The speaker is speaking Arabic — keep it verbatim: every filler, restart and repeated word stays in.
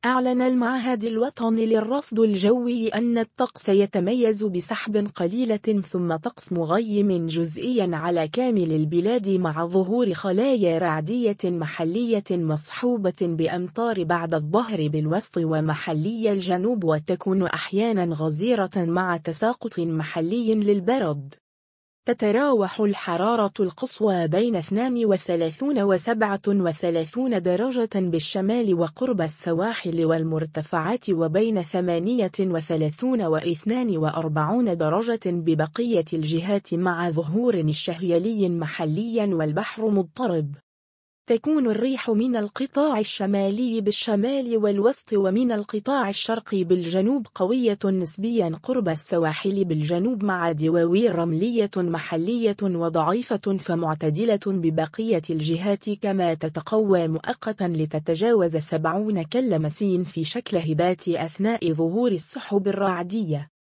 أعلن المعهد الوطني للرصد الجوي أن الطقس يتميز بسحب قليلة ثم طقس مغيم جزئيا على كامل البلاد مع ظهور خلايا رعدية محلية مصحوبة بأمطار بعد الظهر بالوسط ومحلي الجنوب، وتكون أحيانا غزيرة مع تساقط محلي للبرد. تتراوح الحرارة القصوى بين اثنين وثلاثين وسبعة وثلاثين درجة بالشمال وقرب السواحل والمرتفعات، وبين ثمانية وثلاثين واثنين وأربعين درجة ببقية الجهات مع ظهور الشهيلي محليا والبحر مضطرب. تكون الريح من القطاع الشمالي بالشمال والوسط ومن القطاع الشرقي بالجنوب قوية نسبيا قرب السواحل بالجنوب مع دواوير رملية محلية وضعيفة فمعتدلة ببقية الجهات، كما تتقوى مؤقتا لتتجاوز سبعين كلمسين في شكل هبات أثناء ظهور السحب الرعدية.